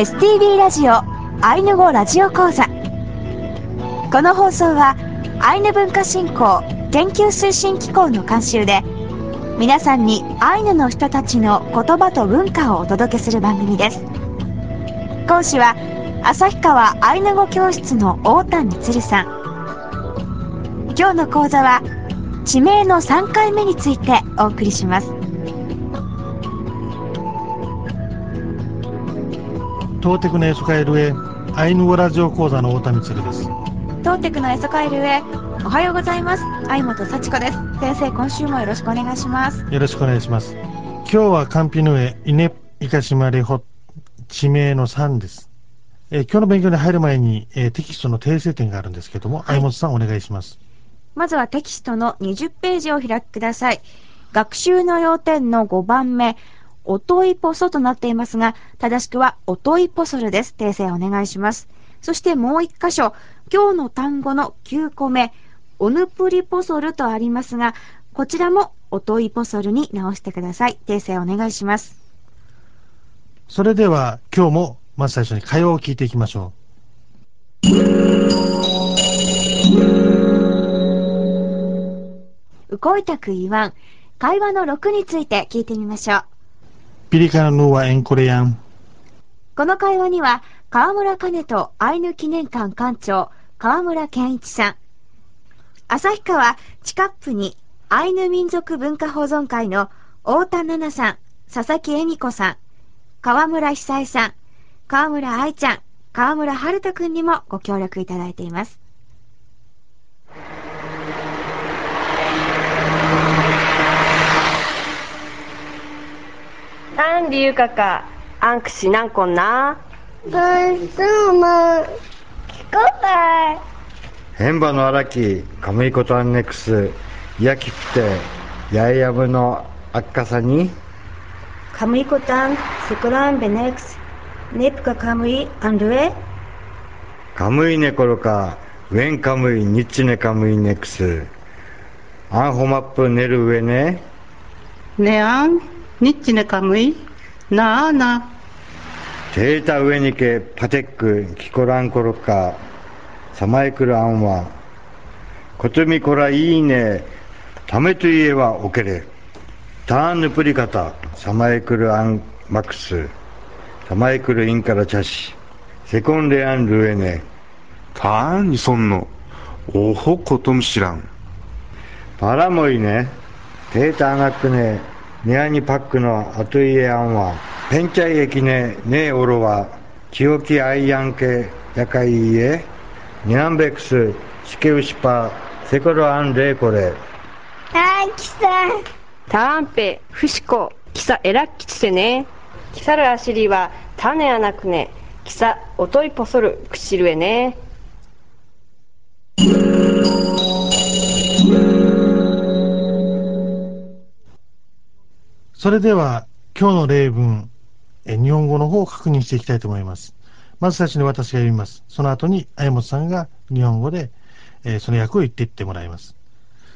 STB ラジオアイヌ語ラジオ講座。この放送はアイヌ文化振興研究推進機構の監修で、皆さんにアイヌの人たちの言葉と文化をお届けする番組です。講師は旭川アイヌ語教室の大谷鶴さん。今日の講座は地名の3回目についてお送りします。 トーテクのエソカエルへアイヌ語ラジオ講座の大谷鶴です。 トーテクのエソカエルへおはようございます。相本幸子です。先生、今週もよろしくお願いします。 よろしくお願いします。今日はカンピヌエイネイカシマレホ地名の3です。今日の勉強に入る前に、テキストの訂正点があるんですけども、相本さんお願いします。 まずはテキストの20ページを開きください。学習の要点の5番目、おといぽそとなっていますが、正しくはおといぽそるです。訂正お願いします。そしてもう1箇所、今日の単語の9個目、オヌプリポソルとありますが、こちらもおといぽそるに直してください。訂正お願いします。 それでは今日もまず最初に会話を聞いていきましょう。こいたく言わん。会話の6について聞いてみましょう。 ピリカナヌはエンコレヤン。 この会話には川村兼人アイヌ記念館館長川村健一さん、旭川チカップにアイヌ民族文化保存会の太田奈々さん、佐々木恵美子さん、川村久恵さん、川村愛ちゃん、川村春人くんにもご協力いただいています。 なんで言うかアンクシなんこんな。 聞こえ。 変場の荒木カムイコトアンネクスヤキってヤイヤブのあっかさにカムイコタンセコランベネクスネプカカムイアンルエカムイネコロカウェンカムイニッチネカムイネクスアンホマップネルウエネネアンニッチネカムイなあなテータウエニケパテックキコランコロカサマイクルアンワコトミコラいいねタメといえばオケレターンヌプリカタサマイクルアンマックスサマイクルインカラチャシセコンレアンルエネターンにそんのおほことむしらんパラモイねテータアナックねネアニパックのアトイエアンはペンチャイエキネネオロはキオキアイヤンケヤカイエニャンベクスシケウシパセコロアンレイコレキサターンペフシコキサエラッキチセねキサルアシリはタネアナクネキサおといぽそるクシルエね。 それでは今日の例文、日本語の方を確認していきたいと思います。まず最初に私が読みます。その後に相本さんが日本語で、その訳を言っていってもらいます。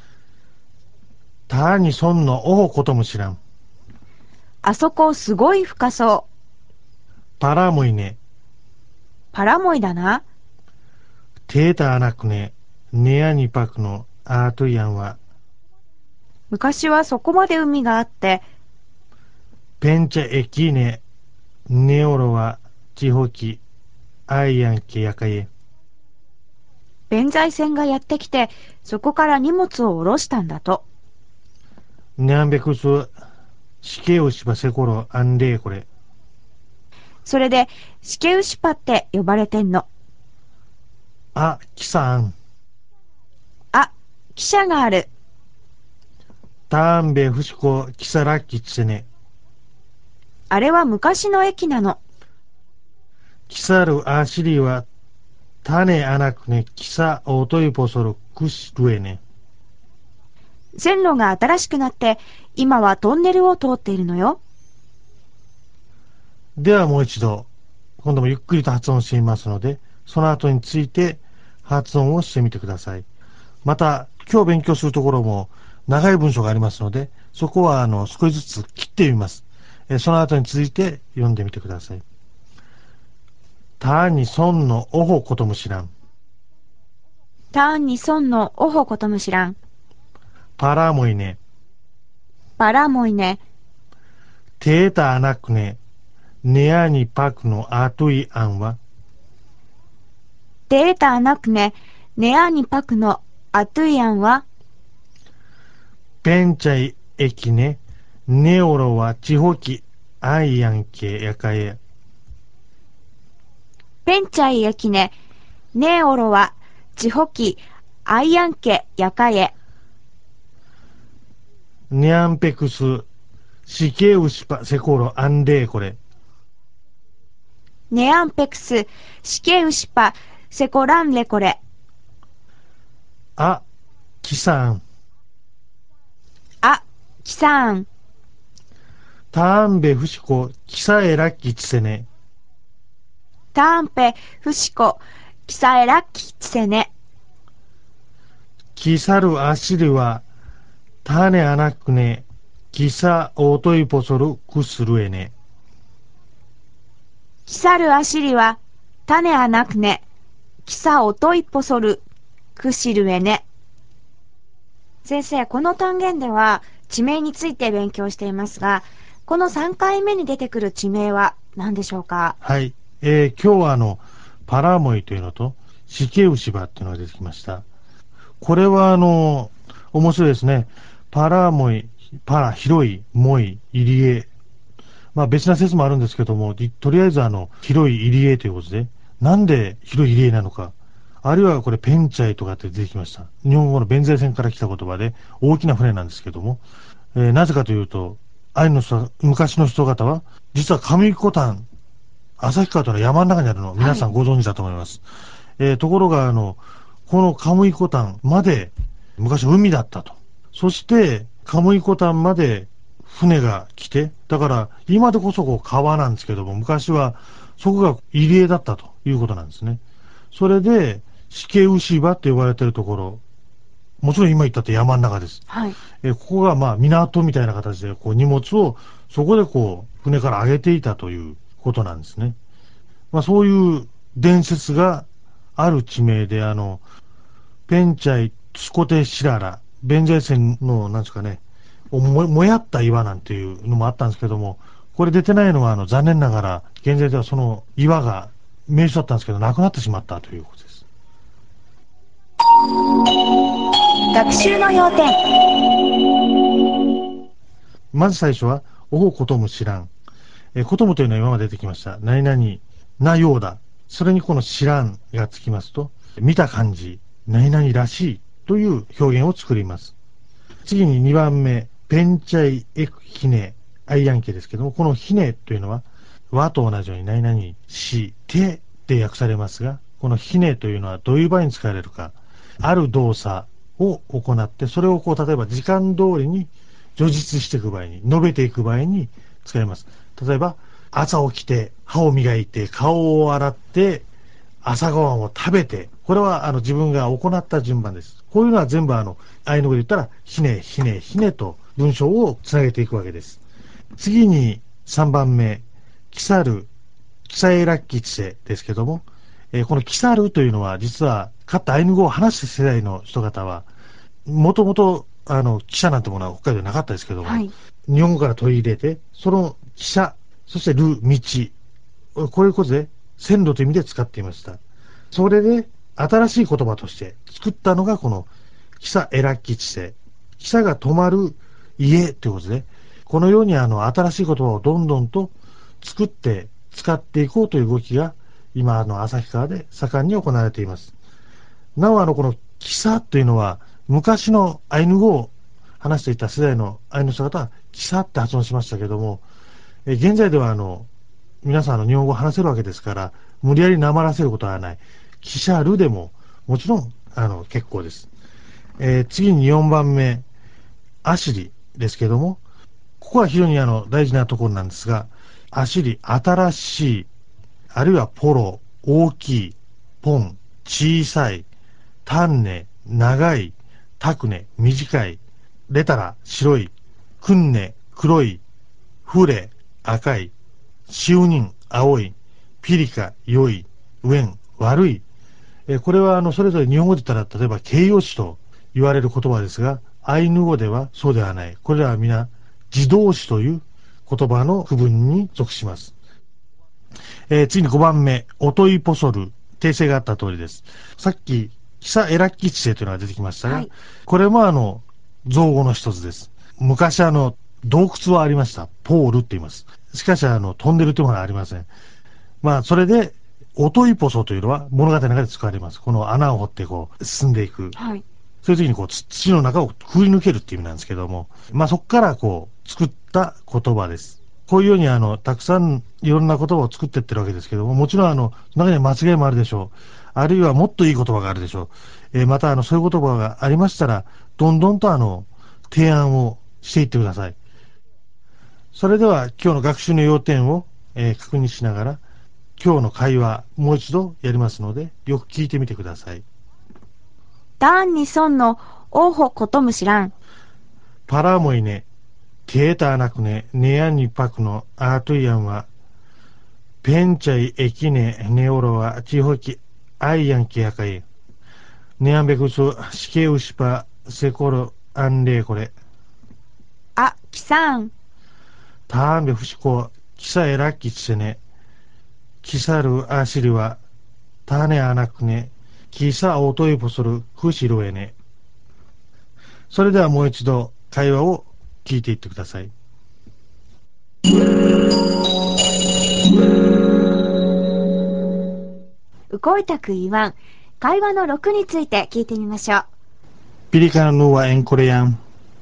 たにそんのおほことも知らん。 あそこすごい深そう。 パラモイね。 パラモイだな。 テータアナクネネアニパクのアートイアンは昔はそこまで海があってペンチャエキネネオロは地方機アイアンケヤカエ弁財船がやってきてそこから荷物を下ろしたんだと。 ネアンベクス死刑をしばせころアンレーこれそれで死刑牛パって呼ばれてんの。 あ、キサンあ、汽車がある。 ターンベフシコキサラッキツネあれは昔の駅なの。 キサルアシリは種アナクネキサオトイポソロクシルエネ線路が新しくなって今はトンネルを通っているのよ。 ではもう一度今度もゆっくりと発音してみますので、その後について発音をしてみてください。また今日勉強するところも長い文章がありますので、そこは少しずつ切ってみます。その後に続いて読んでみてください。 たにそんのおほことむしらん。 たにそんのおほことむしらん。 パラモイネ。 パラモイネ。 テータアナクネ。ネアにパクのアトイアンは。 データなくね、ネアにパクのアトゥイアンは。 ペンチャイエキネ。ネオロはチホキアイアンケヤカエ。 ペンチャイエキネ、ネオロはチホキアイアンケヤカエ。 ネアンペクス。シケウシパセコロアンレーコレ。 ネアンペクス、シケウシパ、セコランレコレ。 あ、キサン。 あ、キサン。 ターンベフシコ、キサエラッキチセネ。 ターンペ、フシコ、キサエラッキチセネ。 キサルアシリは、タネアナクネ、キサオートイポソルクスルエネ。 キサルアシリは、種はなくね、キサオトイポソル、クシルエネ。先生、この単元では地名について勉強していますが、この3回目に出てくる地名は何でしょうか？ はい。今日はパラモイというのと、シケウシバっていうのが出てきました。これは面白いですね。パラモイ、パラ、広い、モイ、入り江。まあ別な説もあるんですけども、とりあえず広い入り江ということで、なんで広い入り江なのか、あるいはこれペンチャイとかって出てきました。日本語の弁財線から来た言葉で、大きな船なんですけども、なぜかというと、昔の人方は、実は上彦丹、旭川というのは山の中にあるのを皆さんご存知だと思います。ところが、この上彦丹まで昔海だったと。そして、上彦丹まで船が来て、だから今でこそ川なんですけども、昔はそこが入り江だったということなんですね。それで、シケウシバって呼ばれてるところ、もちろん今言ったって山の中です。 はい。 ここがまあ港みたいな形で荷物をそこで船から上げていたということなんですね。まあそういう伝説がある地名で、ペンチャイ、ツコテシララ、弁財線の、なんですかね、もやった岩なんていうのもあったんですけども、これ出てないのは残念ながら、現在ではその岩が名所だったんですけど、なくなってしまったということです。 学習の要点。 まず最初は、おほことむ知らん。ことむというのは今まで出てきました。何々なようだ。それにこの知らんがつきますと、見た感じ、何々らしいという表現を作ります。次に2番目、ペンチャイエクヒネ、アイアンケですけども、このヒネというのは、和と同じように何々してで訳されますが、このヒネというのはどういう場合に使われるか、ある動作を行って、それを例えば時間通りに叙述していく場合に、述べていく場合に使います。例えば、朝起きて、歯を磨いて、顔を洗って、朝ごはんを食べて、これは自分が行った順番です。こういうのは全部アイヌ語で言ったら、ひね、ひね、ひねと文章をつなげていくわけです。次に3番目、キサル、キサエラッキチセですけども、このキサルというのは実は、かつてアイヌ語を話した世代の人方は、もともと汽車なんてものは北海道になかったですけども、はい、日本語から取り入れて、その汽車、そして道、こういうことで線路という意味で使っていました。それで新しい言葉として作ったのがこのキサエラッキチセ、汽車が止まる家ということで、このように新しい言葉をどんどんと作って使っていこうという動きが今旭川で盛んに行われています。なおこのキサというのは昔のアイヌ語を話していた世代のアイヌの人方はキサって発音しましたけども、現在では皆さん日本語を話せるわけですから無理やりなまらせることはない。キシャルでももちろん結構です。次に4番目、アシリですけども、ここは非常に大事なところなんですが、アシリ、新しい、あるいはポロ、大きい、ポン、小さい、タンネ、長い、タクネ、短い、レタラ、白い、クンネ、黒い、フレ、赤い、シウニン、青い、ピリカ、良い、 ウェン、悪い。これはそれぞれ日本語で言ったら、例えば形容詞と言われる言葉ですが、アイヌ語ではそうではない。これらは皆、自動詞という言葉の区分に属します。次に5番目、おといぽそる。訂正があった通りです。さっき、キサエラッキチセというのが出てきましたが、はい、これも造語の一つです。昔洞窟はありました。ポールって言います。しかし飛んでるというものはありません。まあ、それで、おといぽそというのは物語の中で使われます。この穴を掘って進んでいく。はい。そういう時に土の中をくぐり抜けるっていう意味なんですけども、まあそこから作った言葉です。こういうようにたくさんいろんな言葉を作っていってるわけですけども、もちろん中には間違いもあるでしょう。あるいはもっといい言葉があるでしょう。またそういう言葉がありましたら、どんどんと提案をしていってください。それでは今日の学習の要点を、確認しながら、今日の会話、もう一度やりますので、よく聞いてみてください。 ダーンにそんの、おうほことむしらん。 パラモイネ、テーターなくね、ネヤニパクのアートイヤンは、ペンチャイエキネネオロは、チホキ、アイヤンキヤカイ。ネアンベクス、シケウシパ、セコロ、アンレーコレ。 あ、キサン。 ターンベフシコ、キサエラッキチセネ。キサルアシリは、タネアナクネ、キサオトイポソルフシルエネ。それではもう一度会話を聞いていってください。 動いたく言わん。会話の6について聞いてみましょう。 ピリカナヌはエンコレヤン。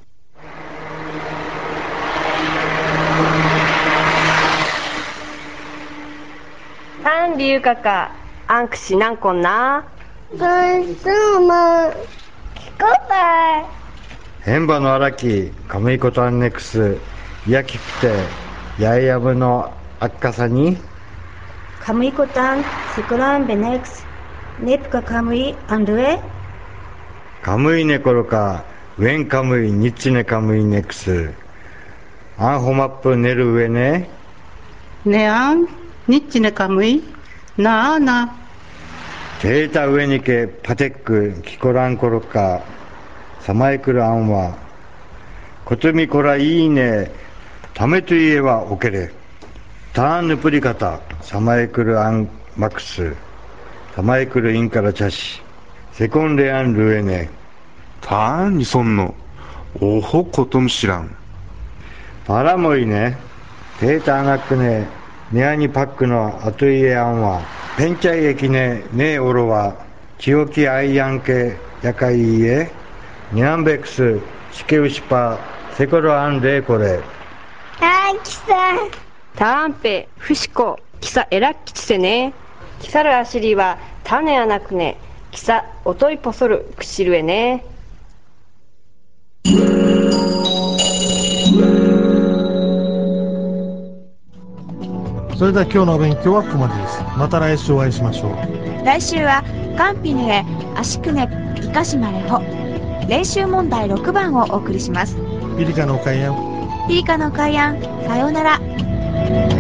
タンリュウカカ、アンクシナンコンな。 ブンスーマン、聞こえた。 ヘンバの荒木、カムイコタンネクス、ヤキプテ、ヤイヤブのアッカサに、 カムイコタン、セクランベネクス、ネプカカムイ、アンドエ。 カムイネコロカ、ウェンカムイ、ニッチネカムイネクス、アンホマップネルウエネ。 ネアン、ニッチネカムイ、ナーナ。 テータウエニケパテックキコランコロカサマイクルアンワコトミコラいいねタメといえばオケレターンヌプリカタサマイクルアンマクスサマイクルインカラチャシセコンレアンルエネターンにそんのおほことむしらんパラモイネテータアナクネネアニパックのアトイエアンワペンチャイエキネネオロワチオキアイヤンケヤカイエニャンベクスシケウシパセコロアンレーコレあ、キサ。 ターンペフシコキサエラッキチセね。キサルアシリはタネアナクネキサオトイポソルクシルエね。 それでは今日のお勉強はここまでです。また来週お会いしましょう。 来週はカンピヌエアシクネイカシマレホ練習問題6番をお送りします。 ピリカのおかいやん。 ピリカの海岸、さようなら。